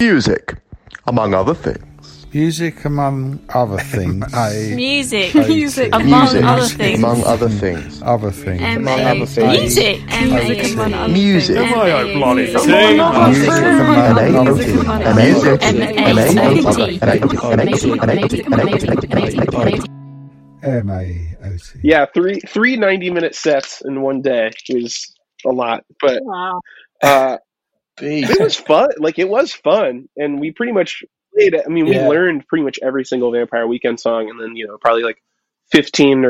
Music, among other things. Music among other things. Music. Music. Among Music, other things. among other things. Other things. Among other things. Music. Music. Am I a bloody Music. M-A-O-T. Yeah, three 90-minute sets in one day was a lot, but Wow. it was fun. Like, it was fun, and we pretty much played it. I mean, we learned pretty much every single Vampire Weekend song, and then, probably like 15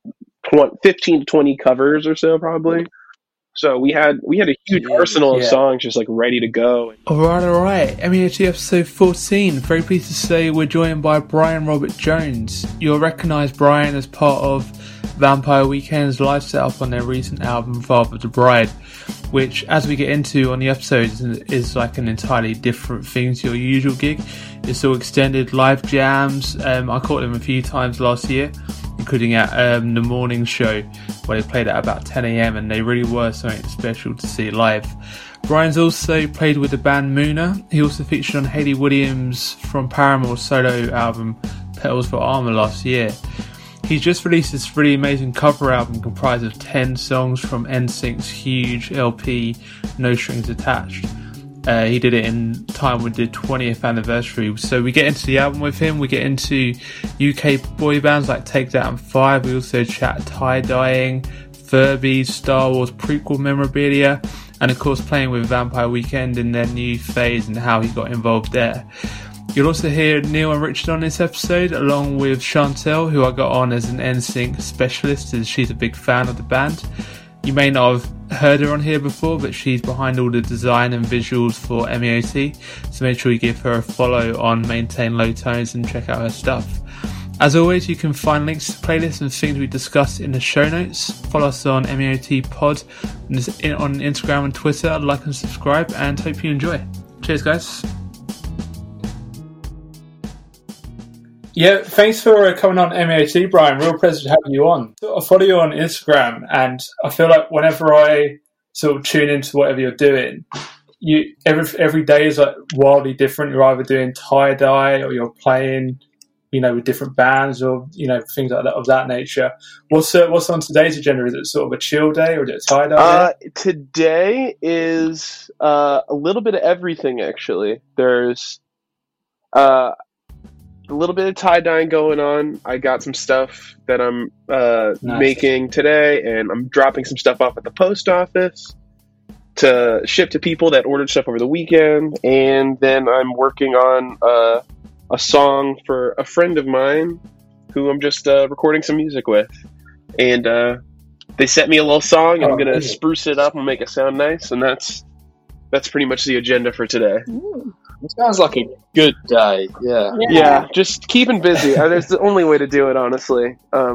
to 20 covers or so, probably. So we had a huge arsenal of songs just like ready to go. All right. MEOT episode 14. Very pleased to say we're joined by Brian Robert Jones. You'll recognise Brian as part of Vampire Weekend's live setup on their recent album Father of the Bride, which, as we get into on the episode, is like an entirely different thing to your usual gig. It's all extended live jams. I caught them a few times last year, including at the morning show where they played at about 10 a.m, and they really were something special to see live. Brian's also played with the band Moona. He also featured on Hayley Williams from Paramore's solo album Petals for Armour last year. He's just released this really amazing cover album comprised of 10 songs from NSYNC's huge LP No Strings Attached. He did it in time with the 20th anniversary. So we get into the album with him. We get into UK boy bands like Take That and Five. We also chat tie-dyeing, Furby, Star Wars prequel memorabilia, and of course playing with Vampire Weekend in their new phase and how he got involved there. You'll also hear Neil and Richard on this episode, along with Chantel, who I got on as an NSYNC specialist, as she's a big fan of the band. You may not have heard her on here before, but she's behind all the design and visuals for MEOT, so make sure you give her a follow on Maintain Low Tones and check out her stuff. As always, you can find links to playlists and things we discussed in the show notes. Follow us on MEOT Pod on Instagram and Twitter. Like and subscribe, and hope you enjoy. Cheers, guys. Yeah, thanks for coming on MEOT, Brian. Real pleasure to have you on. I follow you on Instagram, and I feel like whenever I sort of tune into whatever you're doing, every day is like wildly different. You're either doing tie-dye or you're playing, with different bands or, things like that of that nature. What's on today's agenda? Is it sort of a chill day or is it a tie-dye day? Today is a little bit of everything, actually. There's a little bit of tie-dyeing going on. I got some stuff that I'm making today, and I'm dropping some stuff off at the post office to ship to people that ordered stuff over the weekend. And then I'm working on a song for a friend of mine who I'm just recording some music with. And they sent me a little song, and I'm going to spruce it up and make it sound nice. And that's pretty much the agenda for today. Ooh. It sounds like a good day. Yeah, just keeping busy. That's the only way to do it, honestly.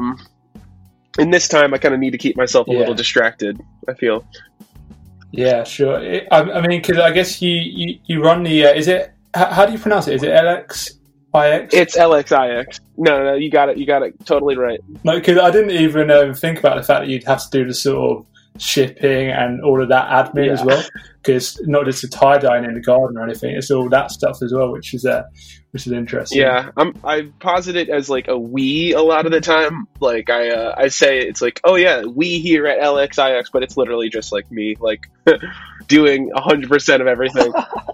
In this time, I kind of need to keep myself a little distracted, I feel. Yeah, sure. I mean, because I guess you run the... is it... How do you pronounce it? Is it LXIX? It's LXIX. No, you got it. You got it totally right. No, because I didn't even think about the fact that you'd have to do the sort of shipping and all of that admin as well, because not just the tie-dyeing in the garden or anything, it's all that stuff as well, which is interesting. Yeah, I posit it as like a we a lot of the time. Like I say it's like, oh yeah, we here at LXIX, but it's literally just like me, like doing 100% of everything.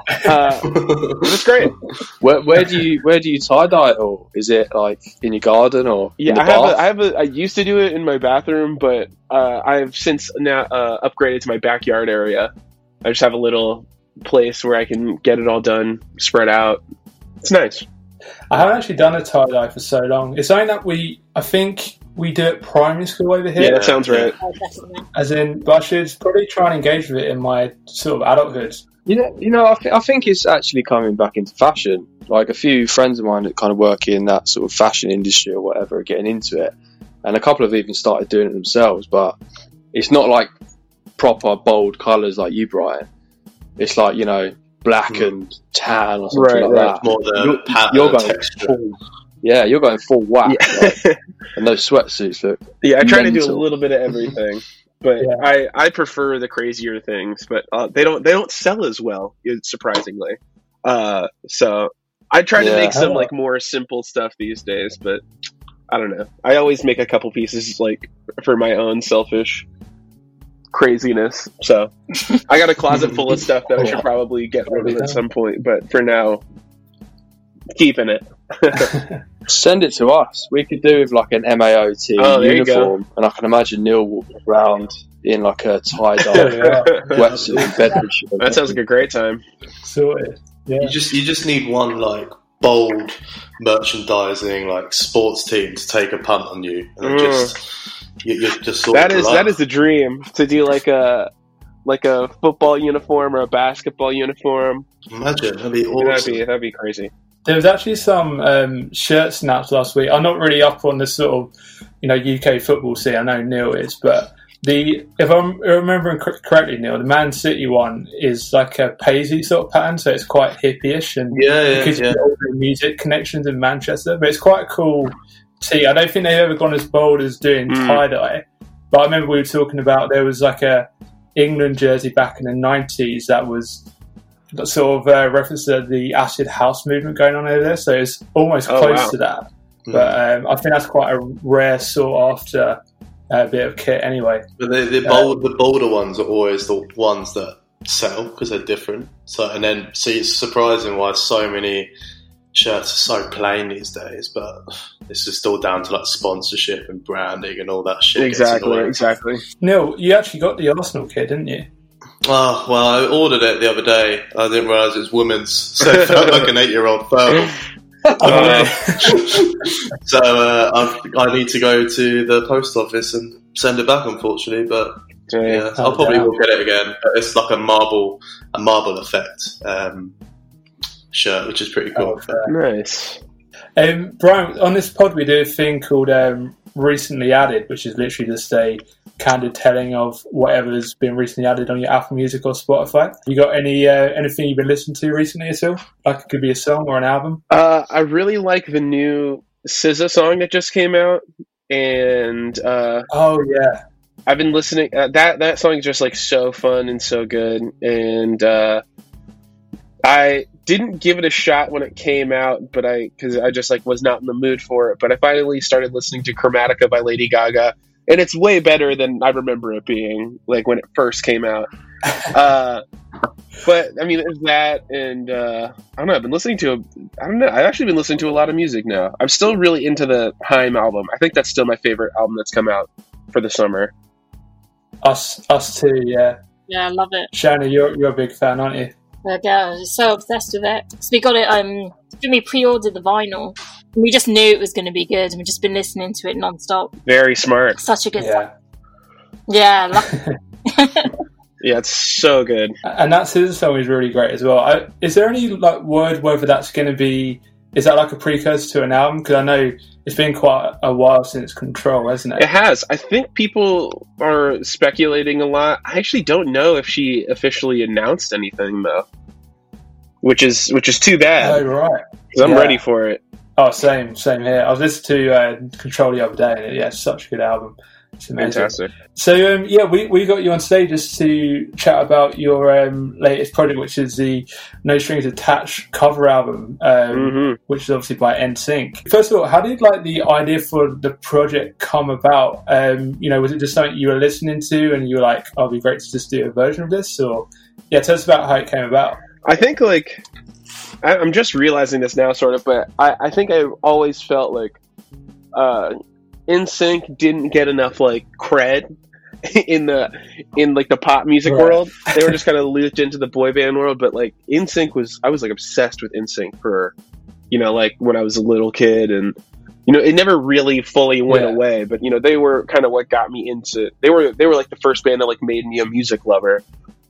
It's great. Where do you tie-dye, or is it like in your garden or in the bath? I used to do it in my bathroom, but I've since now upgraded to my backyard area. I just have a little place where I can get it all done, spread out. It's nice. I haven't actually done a tie-dye for so long. It's something that I think we do at primary school over here. Yeah, that sounds right. As in, but I should probably try and engage with it in my sort of adulthood. I think it's actually coming back into fashion. Like a few friends of mine that kind of work in that sort of fashion industry or whatever are getting into it. And a couple have even started doing it themselves, but it's not like proper bold colours like you, Brian. It's like, black and tan or something like that. More the you're going full, you're going full whack. Yeah. And those sweatsuits look I try to do a little bit of everything, but I prefer the crazier things. But they don't sell as well, surprisingly. So I try to Yeah. make some like more simple stuff these days, but I don't know. I always make a couple pieces like for my own selfish craziness. So I got a closet full of stuff that I should probably get rid of at some point, but for now, keeping it. Send it to us. We could do with like an MAOT there you go. uniform, and I can imagine Neil walking around in like a tie-dye wetsuit, Bedfordshire. That sounds like a great time. Sorted. Yeah. You just need one like bold merchandising like sports team to take a punt on you, and then you're just sort That of is the dream, to do like a football uniform or a basketball uniform. Imagine, that'd be awesome. That'd be crazy. There was actually some shirt snaps last week. I'm not really up on the sort of, UK football scene. I know Neil is, but if I'm remembering correctly, Neil, the Man City one is like a paisley sort of pattern, so it's quite hippie-ish, and because you get all the music connections in Manchester, but it's quite a cool tee. I don't think they've ever gone as bold as doing tie-dye, but I remember we were talking about there was like a England jersey back in the 90s that was sort of reference to the acid house movement going on over there, so it's almost close to that. But I think that's quite a rare sought after bit of kit anyway. But the bolder ones are always the ones that sell because they're different. So it's surprising why so many shirts are so plain these days, but this is still down to like sponsorship and branding and all that shit. Exactly. Neil, you actually got the Arsenal kit, didn't you? Oh, well, I ordered it the other day. I didn't realise it was women's, so it felt like an 8-year-old photo. So I need to go to the post office and send it back, unfortunately. But yeah, I'll probably will get it again. It's like a marble effect shirt, which is pretty cool. Nice. Brian, on this pod we do a thing called Recently Added, which is literally just a candid telling of whatever's been recently added on your Apple Music or Spotify. You got anything you've been listening to recently at all? Like it could be a song or an album? I really like the new SZA song that just came out, and I've been listening. That song is just like so fun and so good, and I didn't give it a shot when it came out, but because I just like was not in the mood for it. But I finally started listening to Chromatica by Lady Gaga, and it's way better than I remember it being, like when it first came out. But I mean, it's that, and I don't know. I've been listening to I've actually been listening to a lot of music now. I'm still really into the Haim album. I think that's still my favorite album that's come out for the summer. Us too, yeah. Yeah, I love it. Shanna, you're a big fan, aren't you? Yeah, I was so obsessed with it. So we got it, we pre-ordered the vinyl. We just knew it was going to be good, and we've just been listening to it non-stop. Very smart. Such a good song. Yeah, yeah, it's so good. And that SZA song is really great as well. Is there any like word whether that's going to be? Is that like a precursor to an album? Because I know it's been quite a while since Control, hasn't it? It has. I think people are speculating a lot. I actually don't know if she officially announced anything though, which is too bad. Oh right, because I'm ready for it. Oh, same here. I was listening to Control the other day, and it's such a good album. It's amazing. Fantastic. So we got you on stage just to chat about your latest project, which is the No Strings Attached cover album, which is obviously by NSYNC. First of all, how did like the idea for the project come about? Was it just something you were listening to and you were like, "Oh, it'd be great to just do a version of this"? Or tell us about how it came about. I think like I'm just realizing this now, sort of, but I think I always felt like NSYNC didn't get enough like cred in like the pop music world. They were just kind of looped into the boy band world, but like I was like obsessed with NSYNC for like when I was a little kid, and it never really fully went away, but they were kind of what got me into. They were like the first band that like made me a music lover,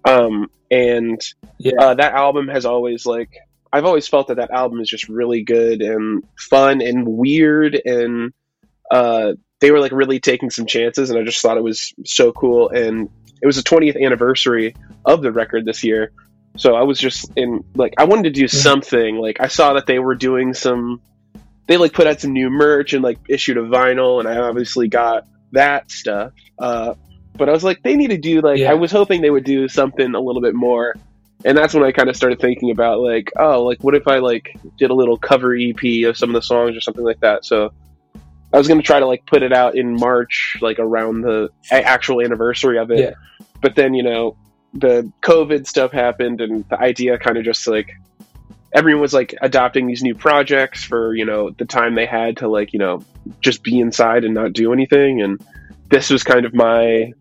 that album has always like I've always felt that album is just really good and fun and weird, and they were like really taking some chances, and I just thought it was so cool. And it was the 20th anniversary of the record this year, so I was just I wanted to do something. Like I saw that they were doing they like put out some new merch and like issued a vinyl, and I obviously got that stuff. But I was like, they need to do I was hoping they would do something a little bit more And that's when I kind of started thinking about like, oh, like what if I like did a little cover EP of some of the songs or something like that. So I was going to try to like put it out in March, like around the actual anniversary of it. Yeah. But then, you know, the COVID stuff happened, and the idea kind of just like everyone was like adopting these new projects for, you know, the time they had to like, you know, just be inside and not do anything. And this was kind of my,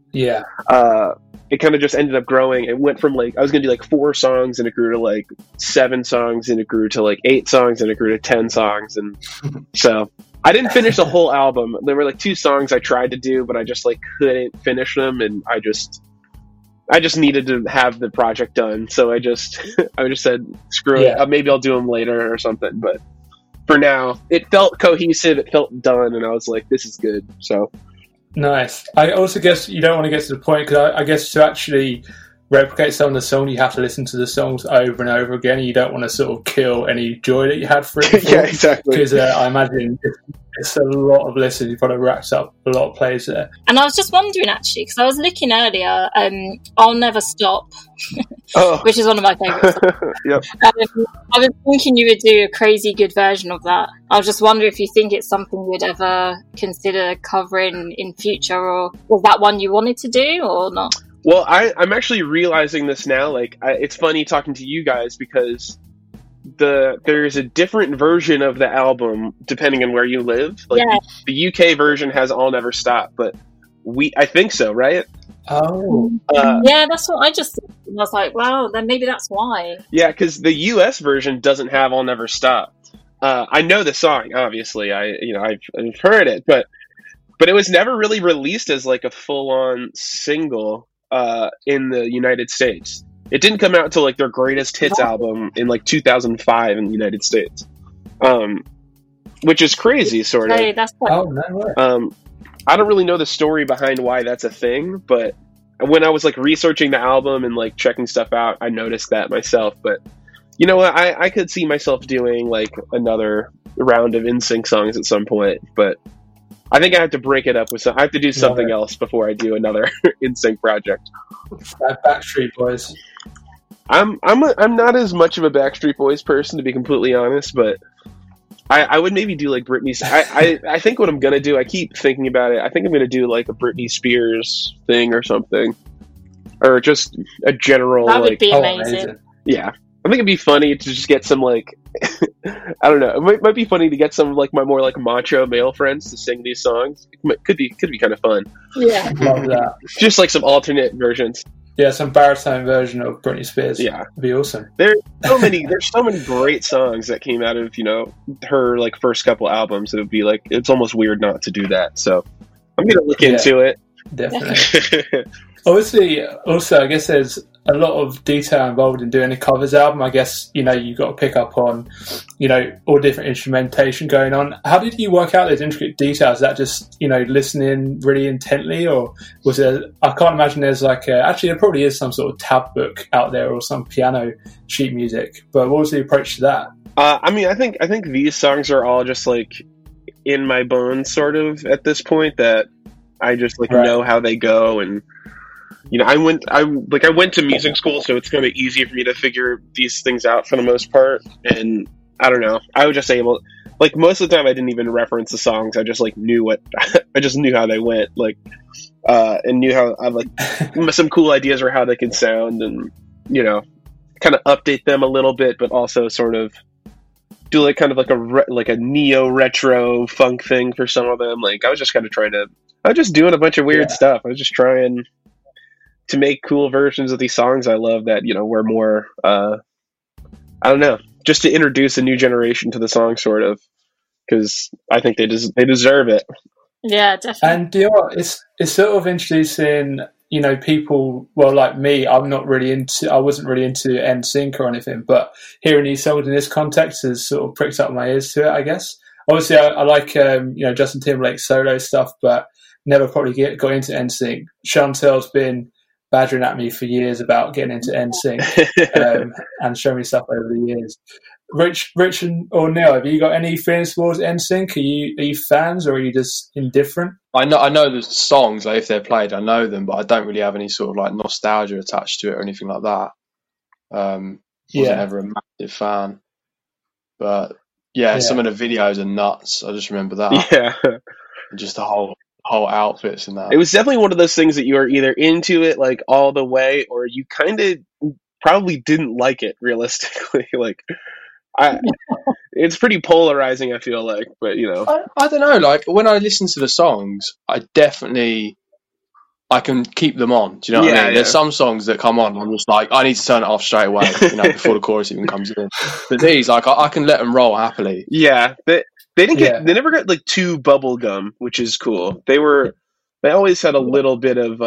it kind of just ended up growing. It went from like, I was going to do like 4 songs, and it grew to like 7 songs, and it grew to like 8 songs, and it grew to 10 songs. And so I didn't finish the whole album. There were like 2 songs I tried to do, but I just like couldn't finish them. And I just needed to have the project done. So I just said, screw it. Maybe I'll do them later or something. But for now, it felt cohesive. It felt done. And I was like, this is good. So. Nice. I also guess you don't want to get to the point, because I guess to actually replicate some of the songs, you have to listen to the songs over and over again, and you don't want to sort of kill any joy that you had for it before. Yeah, exactly. Because I imagine it's a lot of listeners. You probably racked up a lot of plays there. And I was just wondering, actually, because I was looking earlier, I'll Never Stop, which is one of my favourite songs. Yep. I was thinking you would do a crazy good version of that. I was just wondering if you think it's something you'd ever consider covering in future, or was that one you wanted to do or not? Well, I'm actually realizing this now. Like, it's funny talking to you guys, because there's a different version of the album depending on where you live. Like, the UK version has I'll Never Stop, but I think so, right? Oh. Yeah, that's what I just thought. I was like, wow, then maybe that's why. Yeah, because the US version doesn't have I'll Never Stop. I know the song, obviously. I've heard it, but it was never really released as like a full-on single in the United States. It didn't come out until like their greatest hits album in like 2005 in the United States, which is crazy, sort of. Hey, that's what... Oh, no way. I don't really know the story behind why that's a thing, but when I was like researching the album and like checking stuff out, I noticed that myself. But you know what? I could see myself doing like another round of NSYNC songs at some point, but I think I have to break it up with I have to do something else before I do another NSYNC project. Backstreet Boys. I'm not as much of a Backstreet Boys person, to be completely honest, but I would maybe do like Britney. I think what I'm gonna do, I keep thinking about it, I think I'm gonna do like a Britney Spears thing or something, or just a general. That would like, be amazing. Yeah, I think it'd be funny to just get some like I don't know. It might be funny to get some like my more like macho male friends to sing these songs. It could be kind of fun. Yeah, Love that. Just like some alternate versions. Yeah, some baritone version of Britney Spears. Yeah, it'd be awesome. There's so many great songs that came out of her like first couple albums. It would be like it's almost weird not to do that. So I'm gonna look into it. Definitely. Obviously, also I guess there's a lot of detail involved in doing a covers album. I guess you've got to pick up on all different instrumentation going on. How did you work out those intricate details? Is that just listening really intently, or was there? I can't imagine there's like actually there probably is some sort of tab book out there or some piano sheet music. But what was the approach to that? I mean, I think these songs are all just like in my bones, sort of at this point, that I just like know how they go. And I went to music school, so it's kind of easy for me to figure these things out for the most part. And I don't know, I was just able, like most of the time I didn't even reference the songs. I just like knew I just knew how they went, like and knew how I like some cool ideas for how they could sound, and kind of update them a little bit, but also sort of do like kind of like a neo retro funk thing for some of them. Like I was just kind of I was just doing a bunch of weird stuff. I was just trying to make cool versions of these songs I love that were more I don't know, just to introduce a new generation to the song, sort of, because I think they deserve it. Yeah, definitely. And it's sort of introducing people, well, like me, I wasn't really into NSYNC or anything, but hearing these songs in this context has sort of pricked up my ears to it, I guess. Obviously I like Justin Timberlake's solo stuff, but never probably got into NSYNC. Chantel's been badgering at me for years about getting into NSYNC and showing me stuff over the years. Rich or Neil, have you got any feelings towards NSYNC? Are you fans, or are you just indifferent? I know the songs, like if they're played, I know them, but I don't really have any sort of like nostalgia attached to it or anything like that. Wasn't Yeah. ever a massive fan, but yeah, some of the videos are nuts. I just remember that. Yeah. Just the whole outfits and that. It was definitely one of those things that you are either into it like all the way, or you kind of probably didn't like it realistically. Like, it's pretty polarizing, I feel like, but you know. I don't know. Like when I listen to the songs, I can keep them on. Do you know what I mean? There's some songs that come on, I'm just like, I need to turn it off straight away, before the chorus even comes in. But these, like, I can let them roll happily. Yeah, they they never got like too bubblegum, which is cool. They always had a little bit of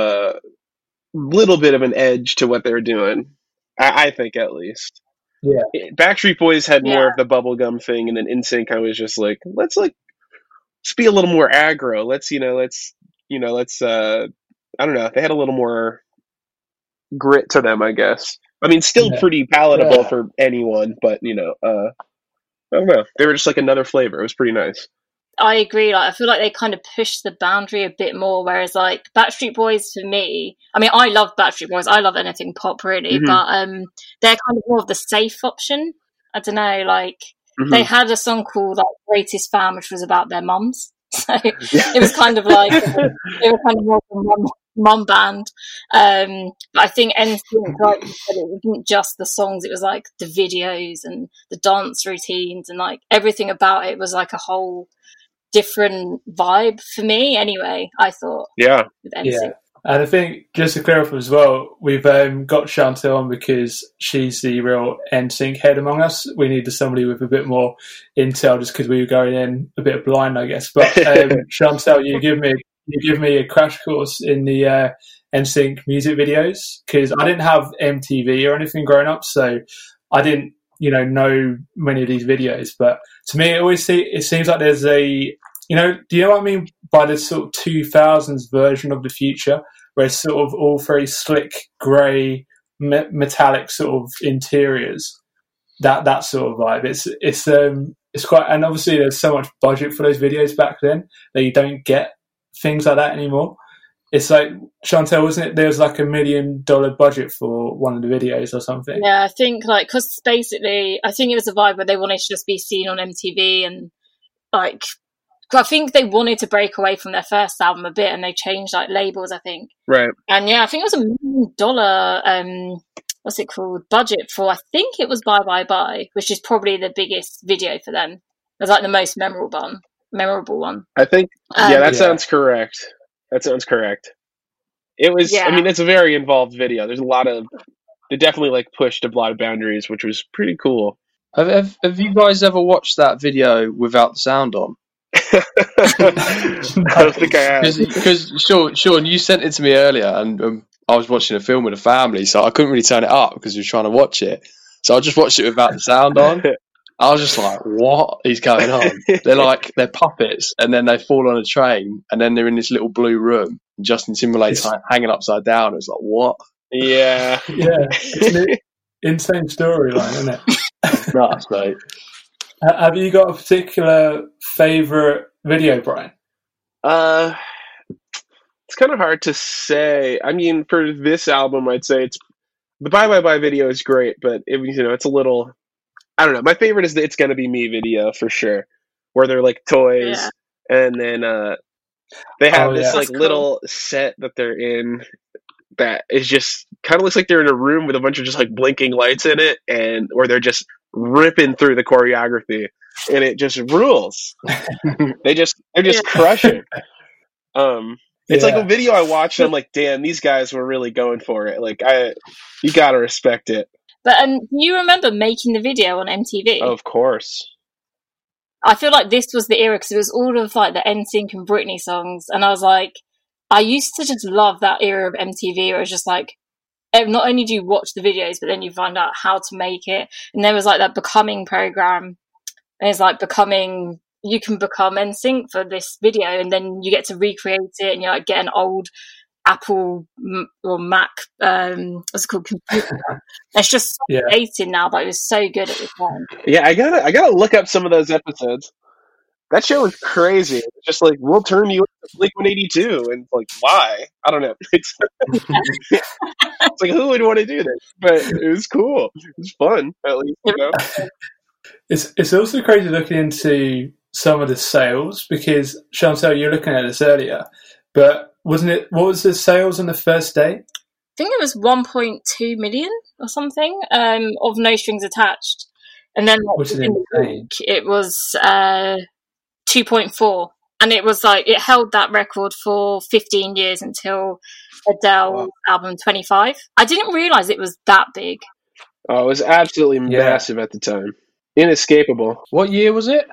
an edge to what they were doing. I think, at least. Yeah. Backstreet Boys had more of the bubblegum thing, and then NSYNC I was just like, let's be a little more aggro. Let's I don't know. They had a little more grit to them, I guess. I mean, still pretty palatable for anyone, but I don't know. They were just like another flavor. It was pretty nice. I agree. Like, I feel like they kind of pushed the boundary a bit more. Whereas, like, Backstreet Boys, for me, I mean, I love Backstreet Boys. I love anything pop, really. Mhm. But they're kind of more of the safe option. I don't know. Like, they had a song called like "Greatest Fan," which was about their mums. So it was kind of like they were kind of more of a mum band. But I think NSYNC, like you said, it wasn't just the songs; it was like the videos and the dance routines, and like everything about it was like a whole different vibe for me. Anyway, I thought, Yeah. with NSYNC. And I think, just to clear up as well, we've got Chantel on because she's the real NSYNC head among us. We needed somebody with a bit more intel just because we were going in a bit blind, I guess. But Chantel, you give me a crash course in the NSYNC music videos, because I didn't have MTV or anything growing up, so I didn't know many of these videos. But to me, it seems like there's a do you know what I mean by the sort of 2000s version of the future, where it's sort of all very slick, grey, metallic sort of interiors? That sort of vibe. It's quite, and obviously there's so much budget for those videos back then that you don't get things like that anymore. It's like, Chantel, wasn't it? There was like $1 million budget for one of the videos or something. Yeah, I think because basically, I think it was a vibe where they wanted to just be seen on MTV, and like, I think they wanted to break away from their first album a bit, and they changed like labels, I think. Right. And yeah, I think it was $1 million, what's it called, budget for, I think it was Bye Bye Bye, which is probably the biggest video for them. It was like the most memorable one. I think, that sounds correct. That sounds correct. It was, I mean, it's a very involved video. There's they definitely like pushed a lot of boundaries, which was pretty cool. Have you guys ever watched that video without the sound on? I don't think I have. Because Sean, you sent it to me earlier, and I was watching a film with a family, so I couldn't really turn it up because we were trying to watch it. So I just watched it without the sound on. I was just like, what is going on? They're puppets, and then they fall on a train, and then they're in this little blue room. Justin Timberlake's hanging upside down. It was like, what? Yeah. Yeah. It's an insane storyline, isn't it? Nuts, mate. Have you got a particular favourite video, Brian? It's kind of hard to say. I mean, for this album, I'd say the Bye Bye Bye video is great, but it's a little, I don't know. My favorite is the It's Gonna Be Me video for sure, where they're like toys, and then they have this like little set that they're in that is just kind of looks like they're in a room with a bunch of just like blinking lights in it, and where they're just ripping through the choreography, and it just rules. they're just crushing. It's like a video I watched, and I'm like, damn, these guys were really going for it. Like, you gotta respect it. But do you remember making the video on MTV? Of course. I feel like this was the era, because it was all of like the NSYNC and Britney songs, and I was like, I used to just love that era of MTV, where it was just like, not only do you watch the videos, but then you find out how to make it. And there was like that Becoming program, and it's like you can become NSYNC for this video, and then you get to recreate it, and you like get an old Apple or Mac, what's it called, computer. It's just so dated now, but it was so good at the time. Yeah, I gotta look up some of those episodes. That show was crazy. It's just like, we'll turn you into Blink-182, and like, why? I don't know. It's like, who would want to do this? But it was cool. It was fun, at least, you know. It's also crazy looking into some of the sales, because Chantal, you were looking at this earlier, but wasn't it? What was the sales on the first day? I think it was 1.2 million or something of No Strings Attached, and then Which is insane. it was 2.4, and it was like it held that record for 15 years until Adele's album 25. I didn't realize it was that big. Oh, it was absolutely massive at the time. Inescapable. What year was it?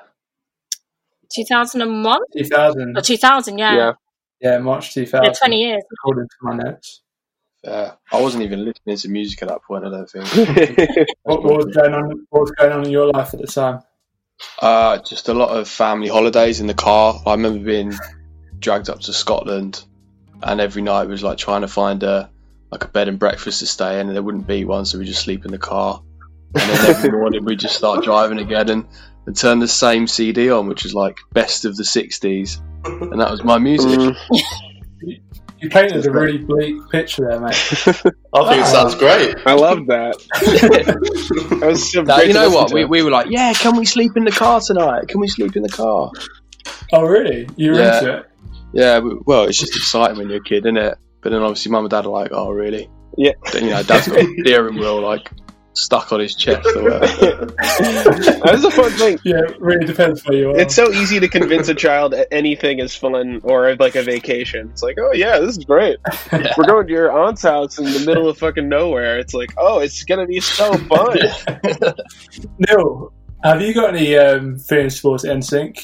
2001 2000. or 2000, yeah. Yeah, March 2000. Yeah, 20 years. According to my notes. I wasn't even listening to music at that point, I don't think. What was going on? What was going on in your life at the time? Just a lot of family holidays in the car. I remember being dragged up to Scotland, and every night was like trying to find a bed and breakfast to stay in, and there wouldn't be one, so we just sleep in the car. And then every morning we just start driving again and turn the same CD on, which is like best of the 60s, and that was my music. You painted a really bleak picture there, mate. I think it sounds great. I love that. That was so great. You know what? We were like, yeah, can we sleep in the car tonight? Can we sleep in the car? Oh, really? You were into it? Yeah, well, it's just exciting when you're a kid, isn't it? But then obviously mum and dad are like, oh, really? Yeah. Then, dad's got a steering wheel, like, stuck on his chest or whatever. That was a fun thing. Yeah, it really depends where you are. It's so easy to convince a child anything is fun or like a vacation. It's like, oh yeah, this is great. Yeah. We're going to your aunt's house in the middle of fucking nowhere. It's like, oh, it's gonna be so fun. Neil, have you got any feelings towards NSYNC?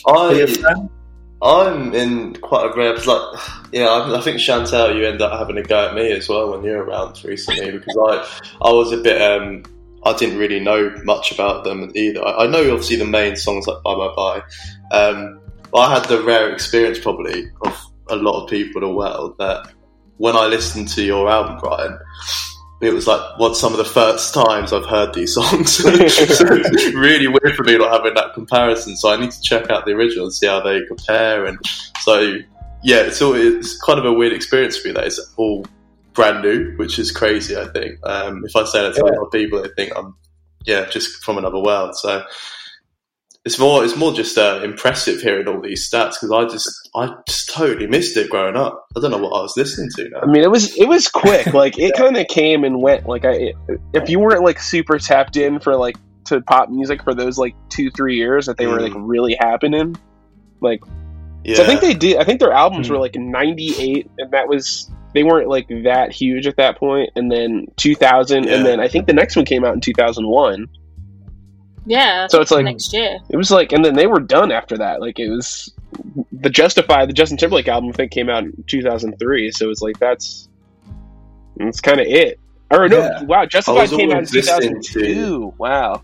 I'm in quite a rare, I think Chantal, you end up having a go at me as well when you're around recently, because I was a bit, I didn't really know much about them either. I know obviously the main songs like Bye Bye Bye, but I had the rare experience probably of a lot of people in the world that when I listened to your album, Brian, it was like some of the first times I've heard these songs. So it's really weird for me not having that comparison. So I need to check out the original and see how they compare. And so, yeah, it's kind of a weird experience for me that it's all brand new, which is crazy, I think. If I say that to a lot of people, they think I'm, just from another world. So it's more just impressive hearing all these stats, because I just totally missed it growing up. I don't know what I was listening to now. I mean, it was quick. Like, it kind of came and went. Like, if you weren't like super tapped in for like to pop music for those like 2-3 years that they were like really happening, like, so I think they did. I think their albums were like 98, and they weren't like that huge at that point. And then 2000, and then I think the next one came out in 2001. Yeah, so it's like next year. It was like, and then they were done after that. Like, it was the Justified, the Justin Timberlake album, I think came out in 2003. So it's like that's kind of it. Or no, wow, Justified came out in 2002. Wow.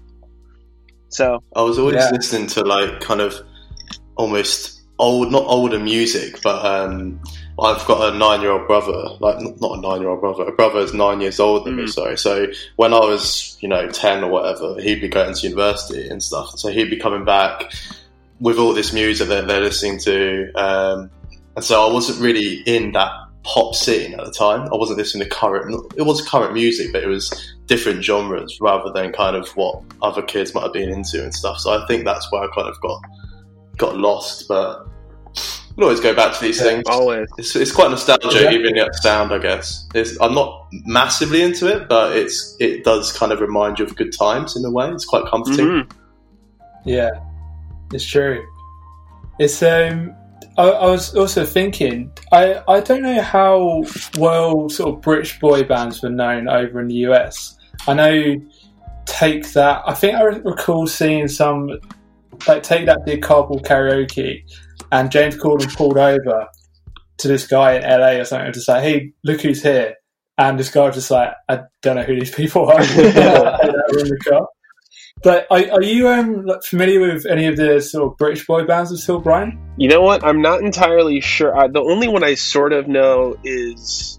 So I was always listening to like kind of almost not older music, but I've got a 9-year-old brother, like not a 9-year-old brother. A brother is 9 years older than me, sorry. So when I was, 10 or whatever, he'd be going to university and stuff. So he'd be coming back with all this music that they're listening to. And so I wasn't really in that pop scene at the time. I wasn't listening to it was current music, but it was different genres rather than kind of what other kids might have been into and stuff. So I think that's where I kind of got lost, but we'll always go back to these things. Always. It's quite nostalgic, even the sound, I guess. I'm not massively into it, but it does kind of remind you of good times in a way. It's quite comforting. Mm-hmm. Yeah, it's true. It's I was also thinking, I don't know how well sort of British boy bands were known over in the US. I know Take That. I think I recall seeing some, like Take That did Carpool Karaoke, and James Corden pulled over to this guy in LA or something to say, hey, look who's here. And this guy was just like, I don't know who these people are. in the car. But are you familiar with any of the sort of British boy bands at all, Brian? You know what? I'm not entirely sure. The only one I sort of know is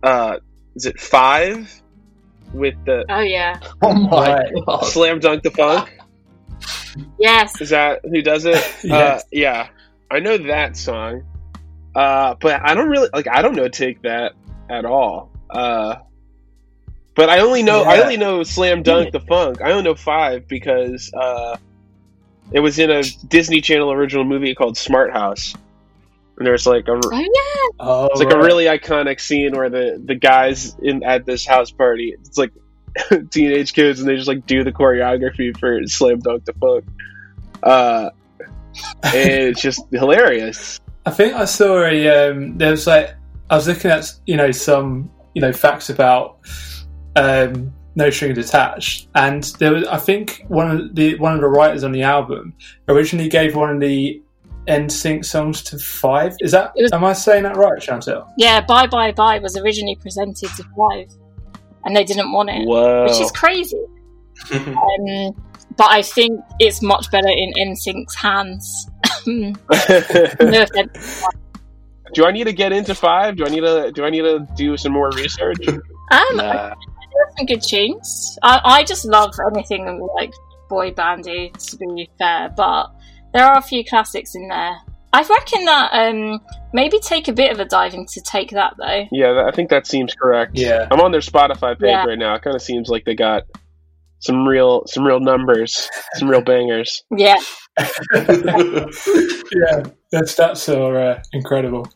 it Five with the oh yeah, oh my God. Slam Dunk the Funk. Yes. Is that who does it? Yes. Yeah, I know that song, but I don't really I don't know Take That at all. But I only know Slam Dunk the Funk. I only know 5 because it was in a Disney Channel original movie called Smart House, and there's like Oh yeah. it's like a really iconic scene where the guys at this house party, it's like teenage kids, and they just like do the choreography for Slam Dunk the Funk. And it's just hilarious. I think I saw there was I was looking at some facts about No Strings Attached, and there was, I think one of the writers on the album originally gave one of the NSYNC songs to 5. Am I saying that right, Chantel? Yeah, Bye Bye Bye was originally presented to 5, and they didn't want it, Whoa. which is crazy. But I think it's much better in NSYNC's hands. No offense. Do I need to get into 5? Do I need to do some more research? I have some good tunes. I just love anything like boy bandy, to be fair, but there are a few classics in there. I reckon that maybe take a bit of a dive into Take That, though. Yeah, I think that seems correct. Yeah. I'm on their Spotify page right now. It kind of seems like they got some real numbers, some real bangers. Yeah. Yeah, their stats are incredible.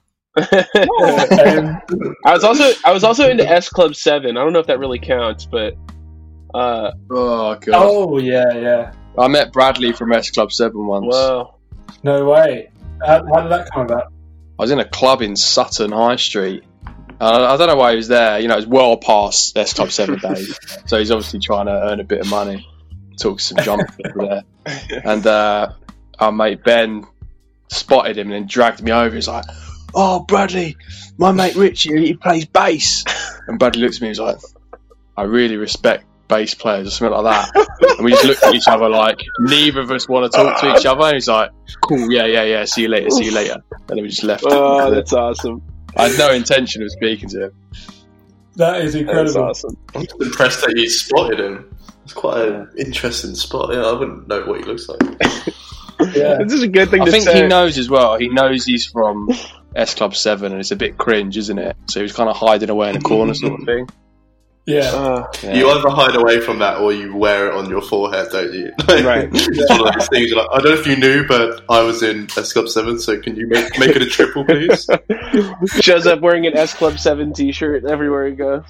I was also into S Club 7. I don't know if that really counts, but Oh god. Oh yeah. I met Bradley from S Club 7 once. whoa. No way. How did that come about? I was in a club in Sutton High Street. I don't know why he was there. It was well past S Club 7 days. So he's obviously trying to earn a bit of money. Talk some jump over there. And our mate Ben spotted him and then dragged me over. He's like, "Oh, Bradley, my mate Richie, he plays bass." And Bradley looks at me and he's like, "I really respect bass players," or something like that. And we just looked at each other like neither of us want to talk to each other. And he's like, "Cool, yeah, see you later." And then we just left. Oh, that's awesome. I had no intention of speaking to him. That is incredible. That's awesome. I'm just impressed that you spotted him. It's quite an interesting spot. Yeah, I wouldn't know what he looks like. Yeah. This is a good thing I to think say. he knows as well. He knows he's from S Club 7 and it's a bit cringe, isn't it? So he was kind of hiding away in a corner sort of thing. Yeah. Yeah. You either hide away from that or you wear it on your forehead, don't you? Right. It's one of those things you're like, I don't know if you knew, but I was in S Club 7, so can you make it a triple, please? Shows up wearing an S Club 7 t-shirt everywhere he goes.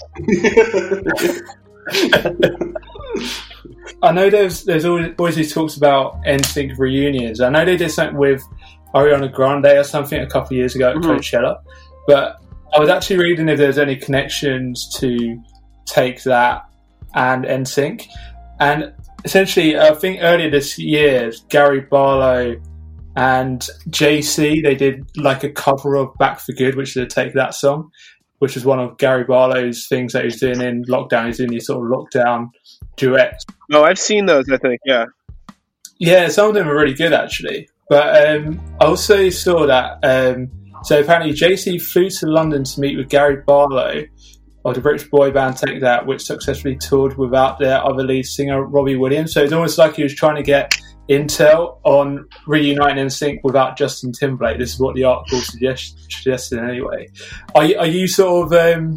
I know there's always these talks about NSYNC reunions. I know they did something with Ariana Grande or something a couple of years ago at Coachella, but I was actually reading if there's any connections to Take That and NSYNC. And essentially, I think earlier this year, Gary Barlow and JC, they did like a cover of Back for Good, which is a Take That song, which is one of Gary Barlow's things that he's doing in lockdown. He's doing these sort of lockdown duets. Oh, I've seen those, I think, yeah. Yeah, some of them are really good, actually. But I also saw that, so apparently JC flew to London to meet with Gary Barlow of the British boy band Take That, which successfully toured without their other lead singer, Robbie Williams. So it's almost like he was trying to get intel on reuniting NSYNC without Justin Timberlake. This is what the article suggested anyway. Are you sort of,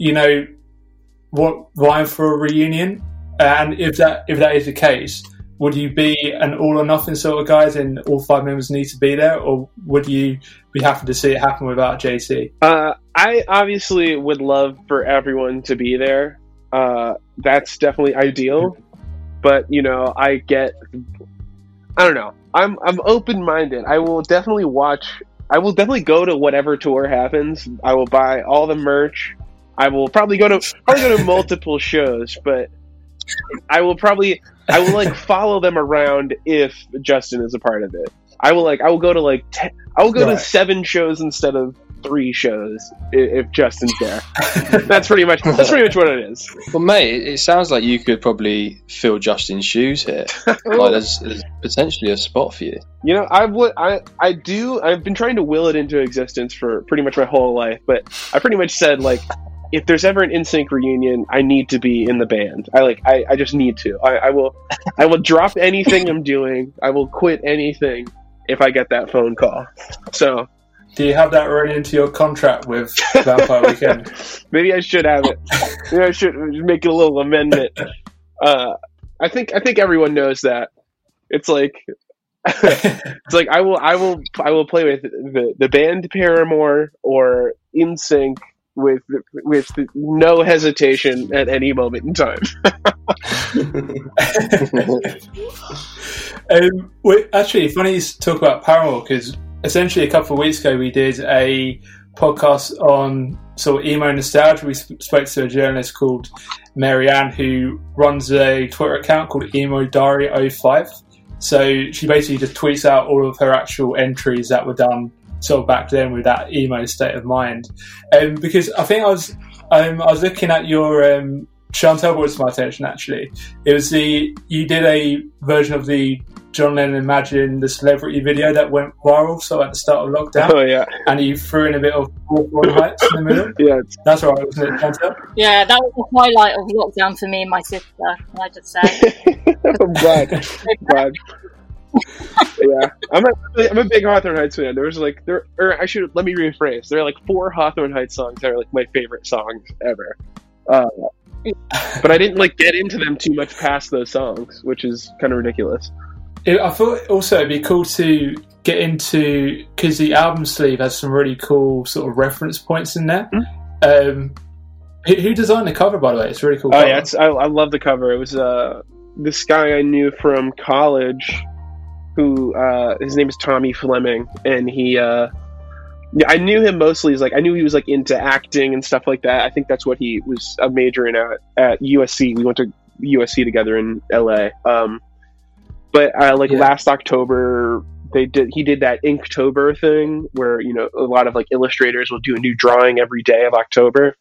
vying for a reunion? And if that is the case, would you be an all or nothing sort of guys and all 5 members need to be there, or would you be happy to see it happen without JC? I obviously would love for everyone to be there. That's definitely ideal. But, I don't know. I'm open-minded. I will definitely go to whatever tour happens. I will buy all the merch. I will probably go to multiple shows, but I will follow them around if Justin is a part of it. I will go to 7 shows instead of 3 shows if Justin's there. That's pretty much what it is. Well, mate, it sounds like you could probably fill Justin's shoes here. Like there's potentially a spot for you. I've been trying to will it into existence for pretty much my whole life, but I pretty much said like if there's ever an NSYNC reunion, I need to be in the band. I just need to. I will drop anything I'm doing. I will quit anything if I get that phone call. So, do you have that written into your contract with Vampire Weekend? Maybe I should have it. Maybe I should make a little amendment. I think everyone knows that. It's like it's like I will play with the band Paramore or NSYNC with no hesitation at any moment in time. Actually, funny you talk about Paramore, because essentially a couple of weeks ago we did a podcast on sort of emo nostalgia. We spoke to a journalist called Marianne who runs a Twitter account called Emo Diary 05. So she basically just tweets out all of her actual entries that were done sort of back then with that emo state of mind. Because I think I was looking at your Chantel brought it to my attention, actually. It was you did a version of the John Lennon Imagine the Celebrity video that went viral, so at the start of lockdown. Oh, yeah. And you threw in a bit of Hawthorne Heights in the middle. Yeah. That's right, wasn't it, Chantel? Yeah, that was the highlight of lockdown for me and my sister, can I just say. I'm glad. Yeah, I'm a big Hawthorne Heights fan. Let me rephrase. There are like 4 Hawthorne Heights songs that are like my favorite songs ever. But I didn't get into them too much past those songs, which is kind of ridiculous. I thought also it'd be cool to get into, because the album sleeve has some really cool sort of reference points in there. Who designed the cover, by the way? It's a really cool cover. Yeah, I love the cover. It was this guy I knew from college who his name is Tommy Fleming, and he I knew him mostly as I knew he was into acting and stuff like that. I think that's what he was a major in at USC. We went to USC together in LA. But last October he did that Inktober thing where a lot of illustrators will do a new drawing every day of October.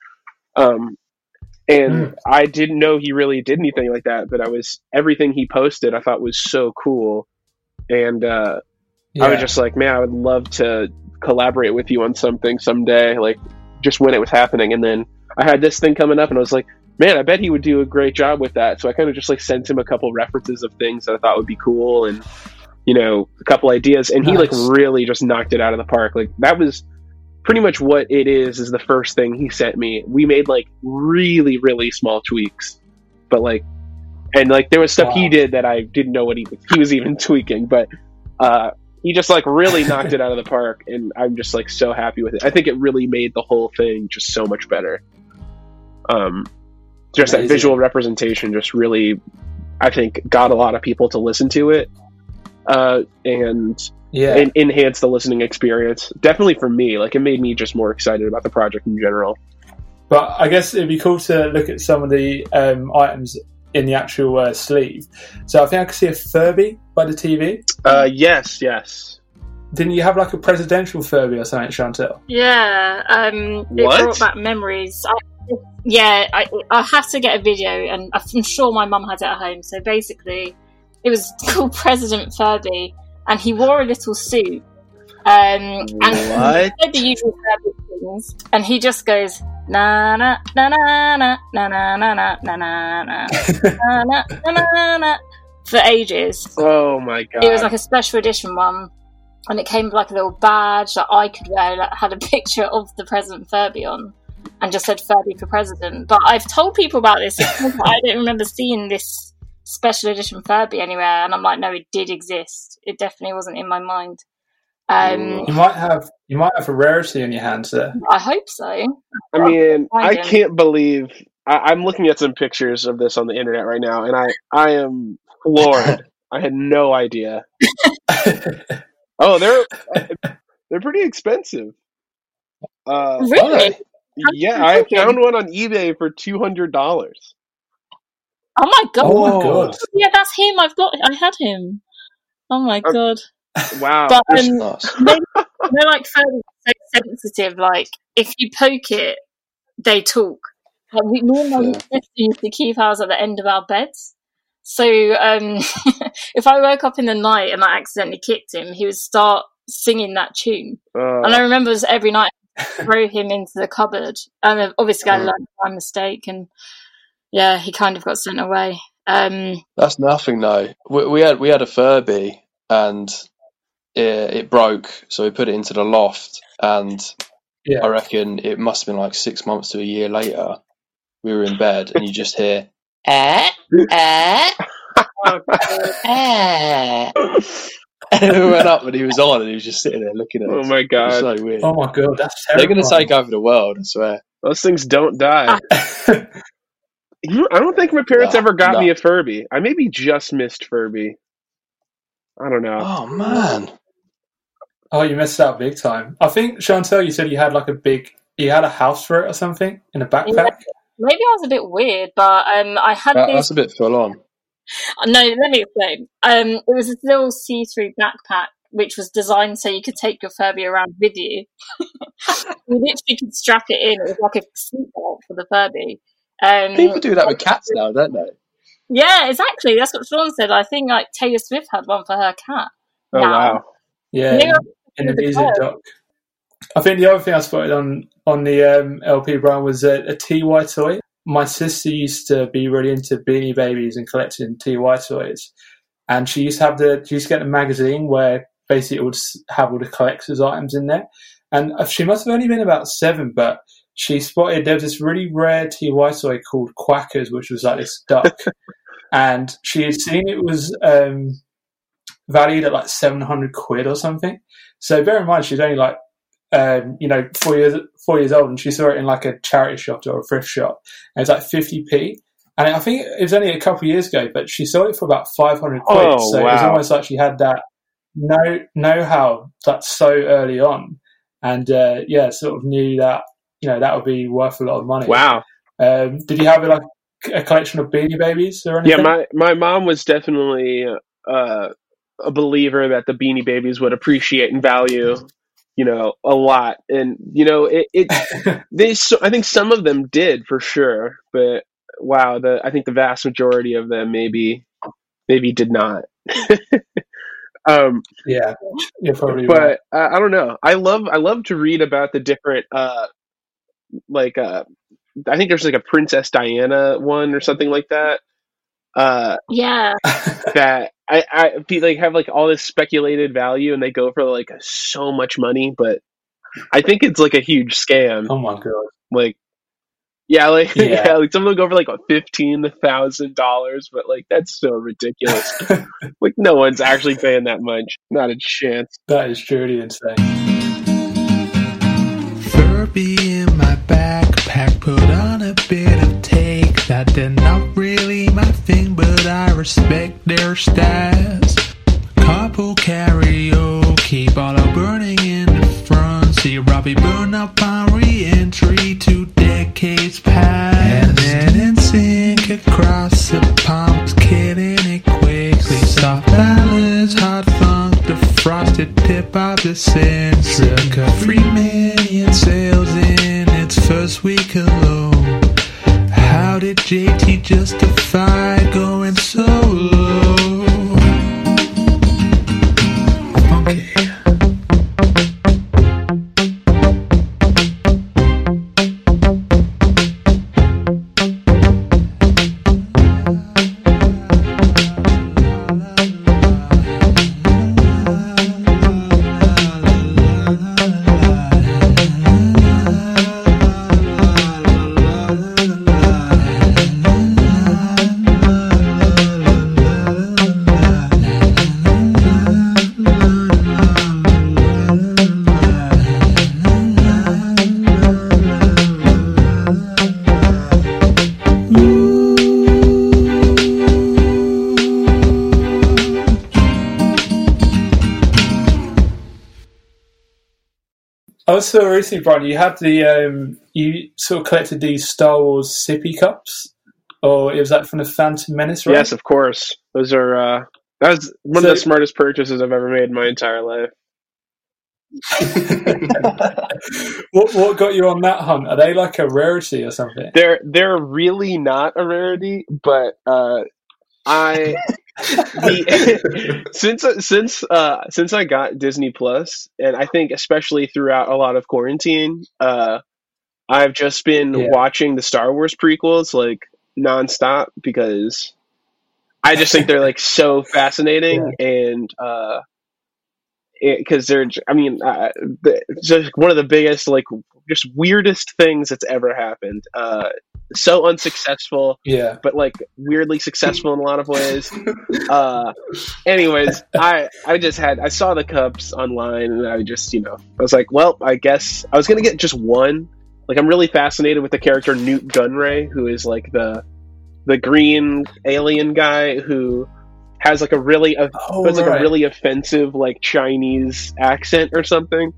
I didn't know he really did anything like that, but everything he posted I thought was so cool. And I was just man, I would love to collaborate with you on something someday, just when it was happening. And then I had this thing coming up and I was like, man, I bet he would do a great job with that. So I kind of just sent him a couple references of things that I thought would be cool and, a couple ideas. And nice. He really just knocked it out of the park. That was pretty much what it is the first thing he sent me. We made really, really small tweaks, but there was stuff he did that I didn't know what he was even tweaking, but he just really knocked it out of the park, and I'm just so happy with it. I think it really made the whole thing just so much better. Just Amazing. That visual representation just really, I think, got a lot of people to listen to it, and enhanced the listening experience. Definitely for me, it made me just more excited about the project in general. But I guess it'd be cool to look at some of the items in the actual sleeve. So I think I could see a Furby by the TV. Yes. Didn't you have a presidential Furby or something, Chantel? Yeah, it brought back memories. I had to get a video, and I'm sure my mum had it at home. So basically, it was called President Furby, and he wore a little suit. And he said the usual Furby things, and he just goes na na na na na na na na na na na na na na for ages. Oh my god! It was a special edition one, and it came with a little badge that I could wear that had a picture of the President Furby on, and just said Furby for President. But I've told people about this. I don't remember seeing this special edition Furby anywhere, and I'm no, it did exist. It definitely wasn't in my mind. You might have a rarity in your hands there. I hope so. I mean, I can't believe I'm looking at some pictures of this on the internet right now, and I am floored. I had no idea. Oh, they're pretty expensive. Really? Yeah, I found one on eBay for $200. Oh my god! Oh my god! Yeah, that's him. I had him. Oh my god! Wow. But they're fairly so sensitive. If you poke it, they talk. Me and my sister used to keep ours at the end of our beds. So if I woke up in the night and I accidentally kicked him, he would start singing that tune. And I remember every night throw him into the cupboard. And obviously I learned my mistake, and yeah, he kind of got sent away. That's nothing though. We had a Furby and it broke, so we put it into the loft, and Yeah. I reckon it must have been like 6 months to a year later. We were in bed, and you just hear, and we went up, and he was on, and he was just sitting there looking at us. Oh my It was god. so weird. Oh my god, that's They're terrifying. going to take over the world, I swear. Those things don't die. I don't think my parents ever got me a Furby. I maybe just missed Furby. I don't know. Oh man. Oh, you missed out big time. I think, Chantel, you said you had like you had a house for it or something in a backpack? Yeah, maybe I was a bit weird, but I had this. That's a bit full on. No, let me explain. It was this little see-through backpack which was designed so you could take your Furby around with you. You literally could strap it in. It was like a seatbelt for the Furby. People do that with cats now, don't they? Yeah, exactly. That's what Sean said. I think like Taylor Swift had one for her cat. Oh now. wow. Yeah, in the music doc. I think the other thing I spotted on the LP, Brian, was a TY toy. My sister used to be really into Beanie Babies and collecting TY toys, and she used to get a magazine where basically it would have all the collector's items in there. And she must have only been about 7, but she spotted there was this really rare TY toy called Quackers, which was like this duck, and she had seen it was valued at like 700 quid or something. So bear in mind, she's only like 4 years old, and she saw it in like a charity shop or a thrift shop, and it's like 50p. And I think it was only a couple of years ago, but she sold it for about 500 quid. Oh, so wow. It was almost like she had that know-how like so early on, and sort of knew that that would be worth a lot of money. Wow. Did you have like a collection of Beanie Babies or anything? Yeah, my mom was definitely a believer that the Beanie Babies would appreciate and value, a lot. And I think some of them did for sure, but wow, I think the vast majority of them maybe did not. Yeah, you're probably but right. I don't know. I love to read about the different I think there's like a Princess Diana one or something like that. Yeah. That I feel like have like all this speculated value, and they go for like so much money, but I think it's like a huge scam. Oh my god! Like, like some of them go for like $15,000, but like that's so ridiculous. Like no one's actually paying that much. Not a chance. That is truly insane. Furby in my backpack, put on a bit of take. That they're not really my thing, but I respect their styles. Couple karaoke, bottle burning in the front. See Robbie burn up on re-entry 2 decades past. And then in sync across the palms, killing it quickly. Soft ballads, hot funk, the frosted tip of the sin. Circa 3 million sales in its first week alone. How did JT justify going so low? Okay. Also, recently, Brian, you had you sort of collected these Star Wars sippy cups, or it was that from the Phantom Menace, right? Yes, of course. Those are that was one of the smartest purchases I've ever made in my entire life. What got you on that hunt? Are they like a rarity or something? They're really not a rarity, but I Since I got Disney Plus, and I think especially throughout a lot of quarantine, I've just been watching the Star Wars prequels like nonstop because I just think they're like so fascinating, and because they're, I mean, just one of the biggest, like, just weirdest things that's ever happened. So unsuccessful, but like weirdly successful in a lot of ways. Anyways, I saw the cups online, and I just, I was like, well, I guess I was gonna get just one. Like, I'm really fascinated with the character Newt Gunray, who is like the green alien guy who has like a really a really offensive like Chinese accent or something.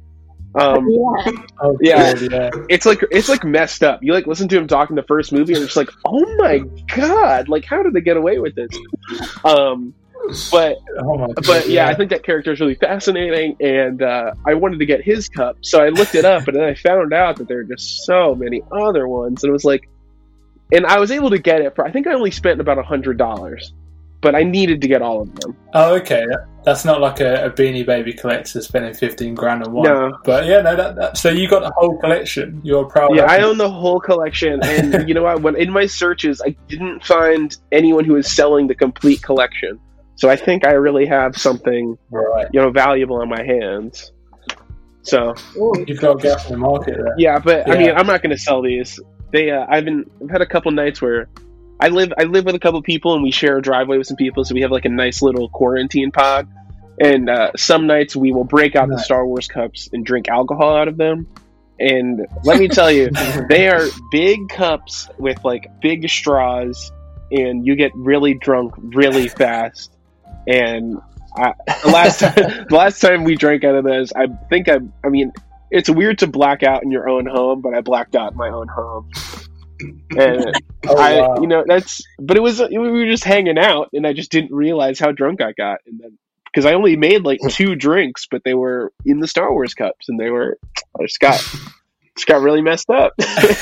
It's like messed up. You like listen to him talk in the first movie, and it's like, oh my god, like how did they get away with this? But I think that character is really fascinating, and I wanted to get his cup, so I looked it up, and then I found out that there are just so many other ones, and it was like, and I was able to get it for, I think I only spent about $100, but I needed to get all of them. Oh, okay. That's not like a Beanie Baby collector spending 15 grand on one. No. But yeah, no. So you got the whole collection. You're proud. Yeah, I own the whole collection, and you know what? When in my searches, I didn't find anyone who was selling the complete collection. So I think I really have something, valuable in my hands. So you've got a gap in the market there. Yeah, but I mean, I'm not going to sell these. I've had a couple nights where I live with a couple people, and we share a driveway with some people, so we have like a nice little quarantine pod. And some nights we will break out the Star Wars cups and drink alcohol out of them. And let me tell you, they are big cups with like big straws, and you get really drunk really fast. And the last time we drank out of those, I mean, it's weird to black out in your own home, but I blacked out in my own home. And but we were just hanging out, and I just didn't realize how drunk I got, and then because I only made like 2 drinks, but they were in the Star Wars cups, and I just got really messed up.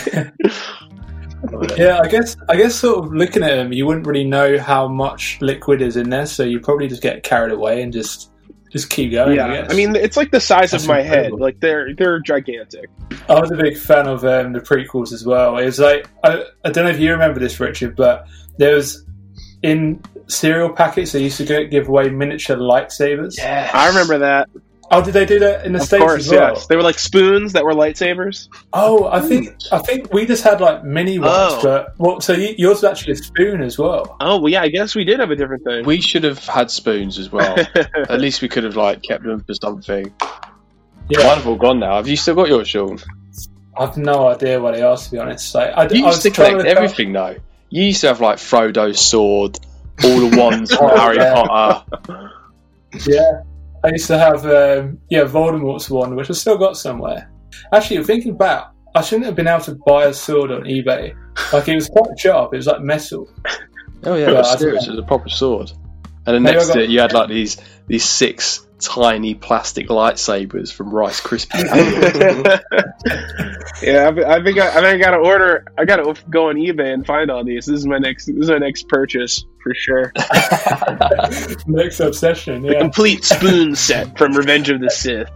Yeah, I guess sort of looking at them, you wouldn't really know how much liquid is in there, so you probably just get carried away and just keep going. Yeah, I mean, it's like the size of my head. Like they're gigantic. I was a big fan of the prequels as well. It was like I don't know if you remember this, Richard, but there was in cereal packets they used to give away miniature lightsabers. Yeah, I remember that. Oh, did they do that in the States as well? Yes. They were like spoons that were lightsabers. Oh, I think we just had like mini ones, but so yours was actually a spoon as well. Oh, well, yeah, I guess we did have a different thing. We should have had spoons as well. At least we could have like kept them for something. Yeah. Mine have all gone now. Have you still got yours, Sean? I've no idea what they are, to be honest. Like, you used to collect everything, though. You used to have like Frodo's sword, all the wands from Harry Potter. Yeah. I used to have, Voldemort's one, which I've still got somewhere. Actually, thinking back, I shouldn't have been able to buy a sword on eBay. Like, it was quite sharp. It was like metal. Oh, yeah, it was a proper sword. And then next to it, you had like these 6 tiny plastic lightsabers from Rice Krispies. Yeah, I think I got to order. I got to go on eBay and find all these. This is my next purchase for sure. Next obsession. Yeah. The complete spoon set from Revenge of the Sith.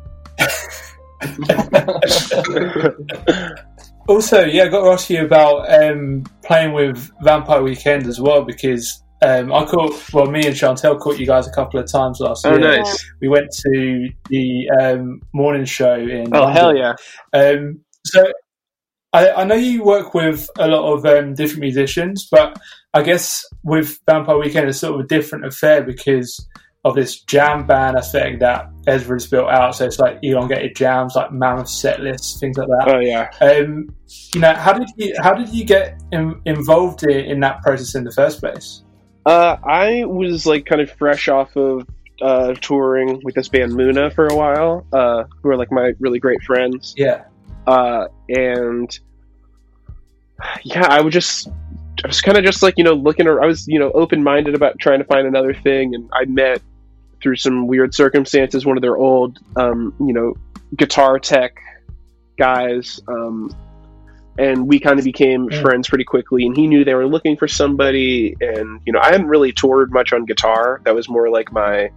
Also, I got to ask you about playing with Vampire Weekend as well, because me and Chantel caught you guys a couple of times last year. Oh, nice. We went to the morning show in Oh, London. hell yeah. So I know you work with a lot of different musicians, but I guess with Vampire Weekend it's sort of a different affair because of this jam band aesthetic that Ezra's built out. So it's like elongated jams, like mammoth set lists, things like that. Oh yeah. How did you get involved in that process in the first place? I was like kind of fresh off of touring with this band Muna for a while, who are like my really great friends. Yeah. And yeah, I was kind of just like, looking, I was, open-minded about trying to find another thing. And I met through some weird circumstances, one of their old, guitar tech guys. and we kind of became friends pretty quickly. And he knew they were looking for somebody, and I hadn't really toured much on guitar. That was more like my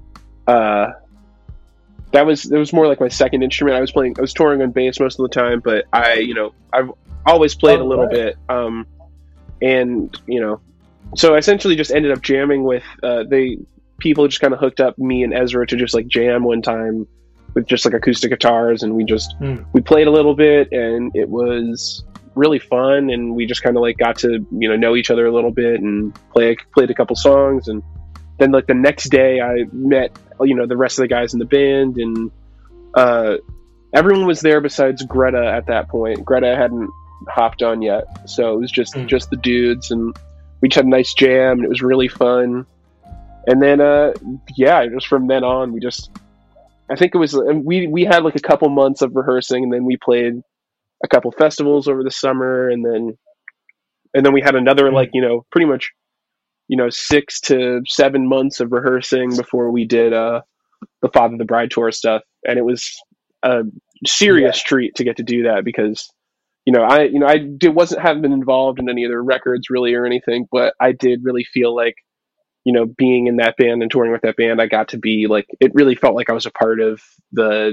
that was more like my second instrument. I was touring on bass most of the time, but I've always played a little bit. And so I essentially just ended up jamming with people just kind of hooked up me and Ezra to just like jam one time with just like acoustic guitars, and we played a little bit, and it was really fun, and we just kind of like got to know each other a little bit and played a couple songs. And then like the next day I met the rest of the guys in the band, and everyone was there besides Greta at that point. Greta hadn't hopped on yet, so it was just the dudes, and we just had a nice jam, and it was really fun. And then just from then on, I think it was we had like a couple months of rehearsing, and then we played a couple festivals over the summer, and then we had another pretty much 6 to 7 months of rehearsing before we did the Father the Bride tour stuff. And it was a serious treat to get to do that, because haven't been involved in any other records really or anything, but I did really feel like being in that band and touring with that band, I got to be like, it really felt like I was a part of the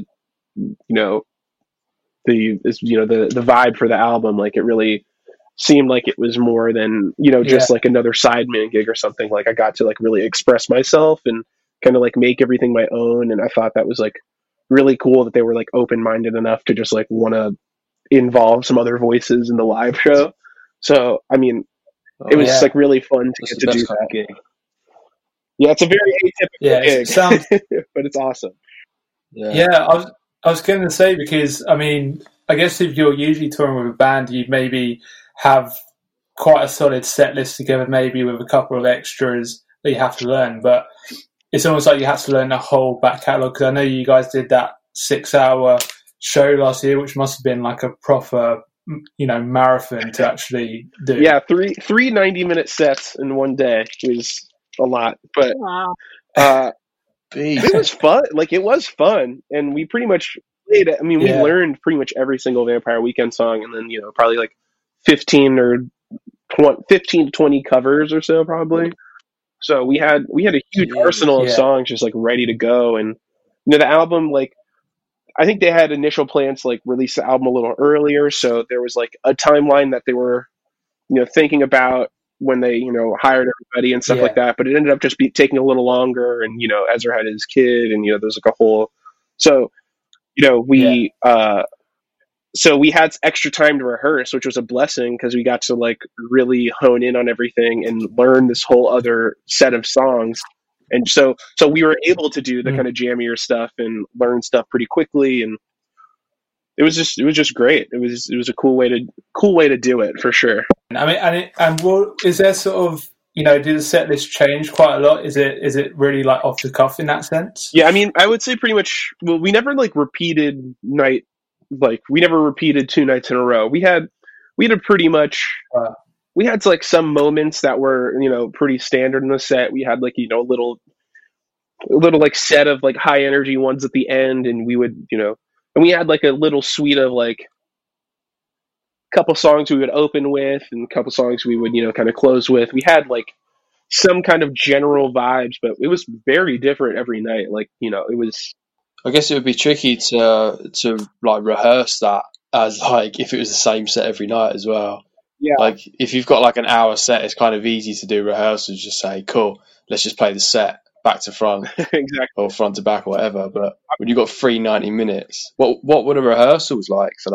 vibe for the album. Like, it really seemed like it was more than just like another sideman gig or something. Like, I got to like really express myself and kind of like make everything my own, and I thought that was like really cool that they were like open-minded enough to just like want to involve some other voices in the live show. So I mean, it was like really fun to get to do that gig. Yeah, it's a very atypical gig, but it's awesome. I was going to say, because I mean, I guess if you're usually touring with a band, you maybe have quite a solid set list together, maybe with a couple of extras that you have to learn. But it's almost like you have to learn the whole back catalogue, because I know you guys did that 6-hour show last year, which must have been like a proper marathon to actually do. Yeah, three 90-minute sets in one day was a lot, but it was fun. Like, it was fun, and we pretty much played it. I mean, we learned pretty much every single Vampire Weekend song, and then probably like 15 to 20 covers or so, probably. So we had a huge arsenal of songs just like ready to go. And the album, like, I think they had initial plans to like release the album a little earlier, so there was like a timeline that they were thinking about when they hired everybody and stuff like that. But it ended up just taking a little longer, and Ezra had his kid, and there's like a whole, so so we had extra time to rehearse, which was a blessing, because we got to like really hone in on everything and learn this whole other set of songs. And so we were able to do the kind of jammier stuff and learn stuff pretty quickly, and it was just great. It was a cool way to do it, for sure. I mean, and what is there sort of, did the set list change quite a lot? Is it really like off the cuff in that sense? Yeah, I mean, I would say pretty much. Well, we never like repeated we never repeated 2 nights in a row. We had a pretty much. We had like some moments that were pretty standard in the set. We had like a little like set of like high energy ones at the end, and we would and we had like a little suite of like a couple songs we would open with, and a couple songs we would kind of close with. We had like some kind of general vibes, but it was very different every night. Like it was. I guess it would be tricky to like rehearse that as like if it was the same set every night as well. Yeah. Like if you've got like an hour set, it's kind of easy to do rehearsals. Just say, cool, let's just play the set back to front, exactly, or front to back, or whatever. But when you've got 3 90 minutes, what were the rehearsals like for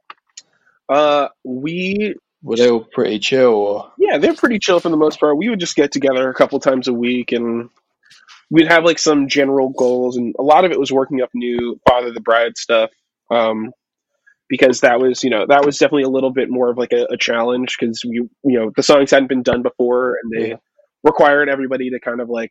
that? Were they all pretty chill? Or? Yeah, they're pretty chill for the most part. We would just get together a couple times a week, and we'd have like some general goals, and a lot of it was working up new Father the Bride stuff. Because that was definitely a little bit more of like a challenge, because the songs hadn't been done before, and they required everybody to kind of like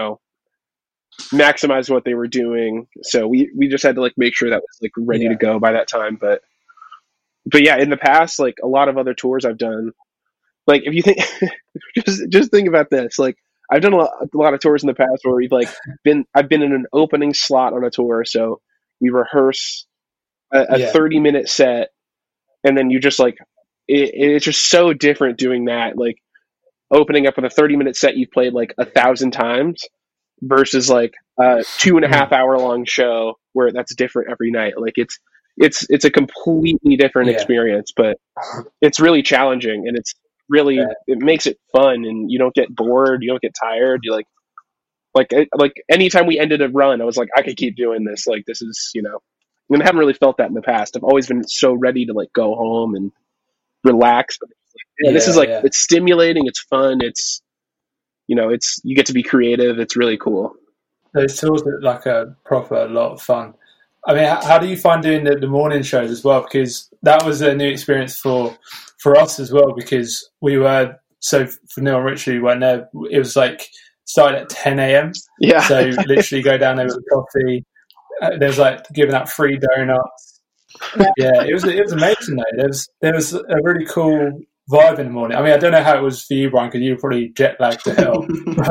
maximize what they were doing. So we just had to like make sure that was like ready to go by that time. But yeah, in the past, like a lot of other tours I've done, like if you think just think about this, like I've done a lot of tours in the past where I've been in an opening slot on a tour, so we rehearse a 30-minute set, and then you just like it's just so different doing that, like opening up with a 30-minute set you've played like 1,000 times versus like a 2.5 hour long show where that's different every night. Like it's a completely different experience, but it's really challenging, and it's really it makes it fun, and you don't get bored, you don't get tired. You like anytime we ended a run, I was like, I could keep doing this. Like this is, you know, and I haven't really felt that in the past. I've always been so ready to like go home and relax. But this is like it's stimulating, it's fun, it's, you know, it's, you get to be creative. It's really cool. Those tours are like a proper lot of fun. I mean, how do you find doing the morning shows as well? Because that was a new experience for us as well, because we were, so for Neil and Richie, we went there, it was like started at 10 a.m. Yeah. So literally go down there with a coffee. There was like giving out free donuts. Yeah, it was amazing though. There was a really cool vibe in the morning. I mean, I don't know how it was for you, Brian, because you were probably jet lagged to hell.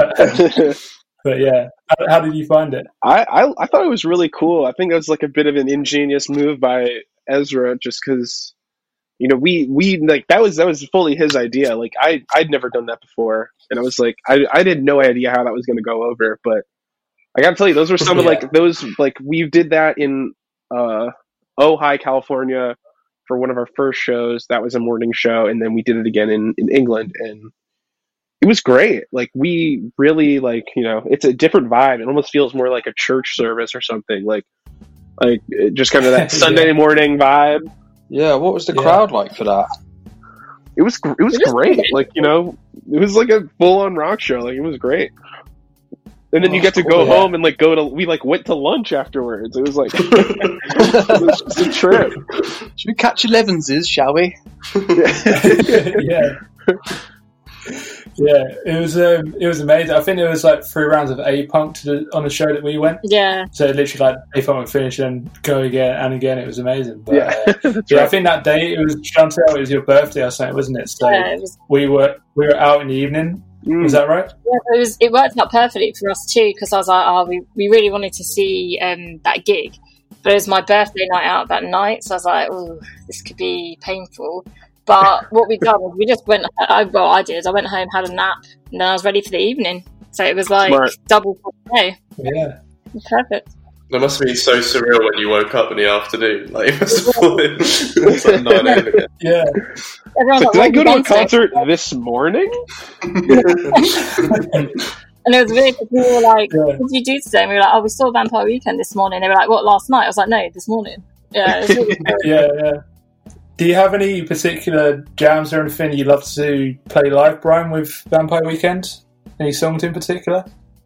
But yeah, how did you find it? I thought it was really cool. I think it was like a bit of an ingenious move by Ezra, just because, you know, we like that was fully his idea. Like I'd never done that before, and I was like, I had no idea how that was going to go over. But I got to tell you, those were some of like those, like we did that in Ojai, California, for one of our first shows. That was a morning show, and then we did it again in England, and it was great. Like we really, like, you know, it's a different vibe. It almost feels more like a church service or something, like just kind of that Sunday morning vibe. Yeah, what was the crowd like for that? It was great. Like, you know, it was like a full on rock show. Like it was great. And then you get to go home and like we like went to lunch afterwards. It was like it was just a trip. Should we catch 11s, shall we? Yeah. Yeah, it was amazing. I think it was like 3 rounds of A-Punk on the show that we went. Yeah. So literally like A-Punk would finish and go again and again. It was amazing. But, right. I think that day it was, Chantel, it was your birthday or something, wasn't it? So yeah, it was. we were out in the evening. Was that right? Yeah, it worked out perfectly for us too, because I was like, we really wanted to see that gig, but it was my birthday night out that night, so I was like, oh, this could be painful. But what we done was we just went. I did. I went home, had a nap, and then I was ready for the evening. So it was like double day. Yeah, perfect. That must have been so surreal when you woke up in the afternoon. Like it was like 9 a.m. again. Yeah. Like, did I go to a concert this morning? And it was weird because we were like, what did you do today? And we were like, we saw Vampire Weekend this morning. They were like, what, last night? I was like, no, this morning. Yeah. It was really yeah. Do you have any particular jams or anything you love to play live, Brian, with Vampire Weekend? Any songs in particular?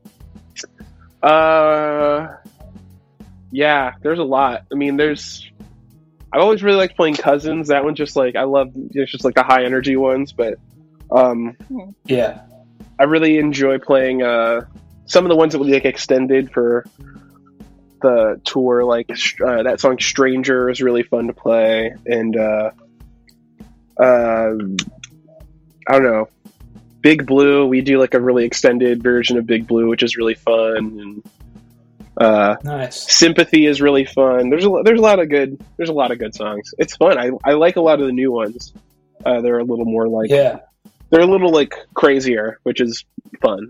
Yeah, there's a lot. I mean, I always really liked playing Cousins. That one just like, I love, it's just like the high energy ones, but yeah, I really enjoy playing some of the ones that will be like extended for the tour, like that song Stranger is really fun to play, and I don't know, Big Blue, we do like a really extended version of Big Blue, which is really fun, and nice. Sympathy is really fun. There's a lot of good songs. It's fun. I like a lot of the new ones. They're a little more like, they're a little like crazier, which is fun.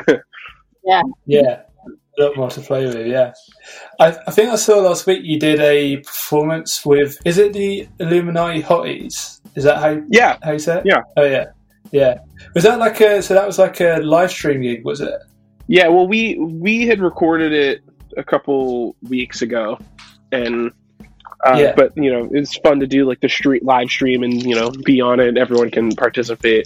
Yeah. A lot more to play with, yeah. I think I saw last week you did a performance with, is it the Illuminati Hotties? Is that how you say it? Yeah. Oh, yeah. Was that like that was like a live stream gig, was it? Yeah, well, we had recorded it a couple weeks ago, and but, you know, it's fun to do like the live stream and, you know, be on it and everyone can participate.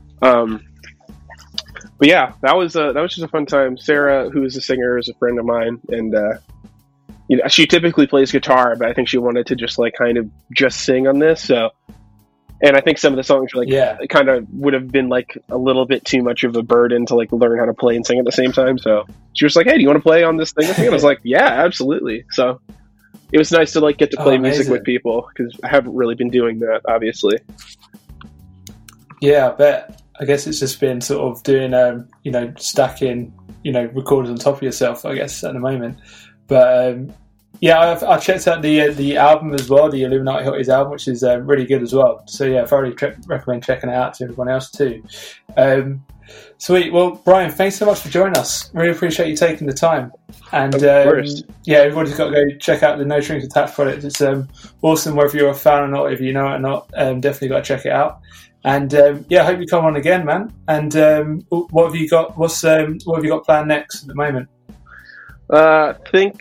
But yeah, that was just a fun time. Sarah, who is a singer, is a friend of mine, and you know, she typically plays guitar, but I think she wanted to just like kind of just sing on this. So, and I think some of the songs were like it kind of would have been like a little bit too much of a burden to like learn how to play and sing at the same time. So she was like, "Hey, do you want to play on this thing with me?" And I was like, "Yeah, absolutely." So it was nice to like get to play music with people, because I haven't really been doing that, obviously. Yeah, I bet. I guess it's just been sort of doing, you know, stacking, you know, recorders on top of yourself, I guess, at the moment. But I checked out the album as well, the Illuminati Hotties album, which is really good as well. So yeah, thoroughly recommend checking it out to everyone else too. Sweet. Well, Brian, thanks so much for joining us. Really appreciate you taking the time. And everybody's got to go check out the No Strings Attached project. It's awesome, whether you're a fan or not, if you know it or not. Definitely got to check it out. And I hope you come on again, man. And what have you got? What have you got planned next at the moment? I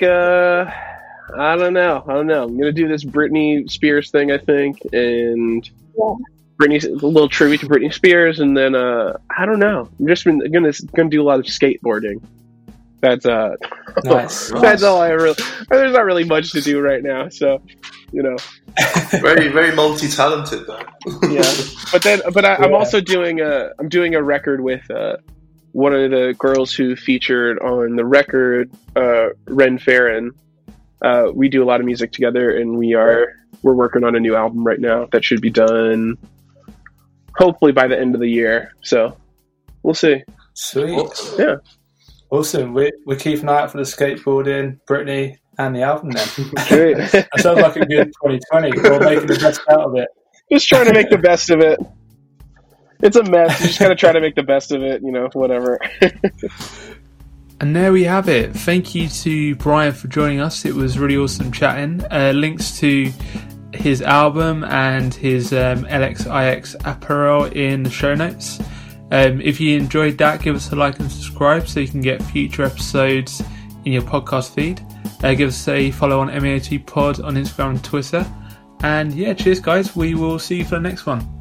don't know. I'm gonna do this Britney Spears thing, I think, and Britney's a little tribute to Britney Spears, and then I don't know. I'm just gonna do a lot of skateboarding. That's nice. That's all I really. There's not really much to do right now, so very very multi-talented though. Yeah, but I'm also doing a record with one of the girls who featured on the record, Ren Farron. We do a lot of music together, and we're working on a new album right now that should be done hopefully by the end of the year. So we'll see. Sweet. Yeah. Awesome. We're keeping an eye out for the skateboarding, Britney, and the album then. Great. That sounds like a good 2020. We're making the best out of it. Just trying to make the best of it. It's a mess. You just gotta try to make the best of it, whatever. And there we have it. Thank you to Brian for joining us. It was really awesome chatting. Links to his album and his LXIX apparel in the show notes. If you enjoyed that, give us a like and subscribe so you can get future episodes in your podcast feed. Give us a follow on MAOT Pod on Instagram and Twitter. And cheers guys. We will see you for the next one.